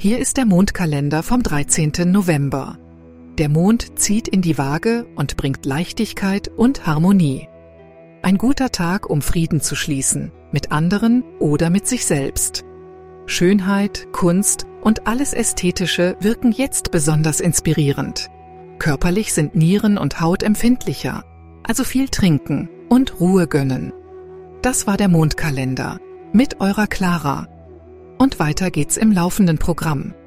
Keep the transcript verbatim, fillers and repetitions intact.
Hier ist der Mondkalender vom dreizehnten November. Der Mond zieht in die Waage und bringt Leichtigkeit und Harmonie. Ein guter Tag, um Frieden zu schließen, mit anderen oder mit sich selbst. Schönheit, Kunst und alles Ästhetische wirken jetzt besonders inspirierend. Körperlich sind Nieren und Haut empfindlicher, also viel trinken und Ruhe gönnen. Das war der Mondkalender mit eurer Clara. Und weiter geht's im laufenden Programm.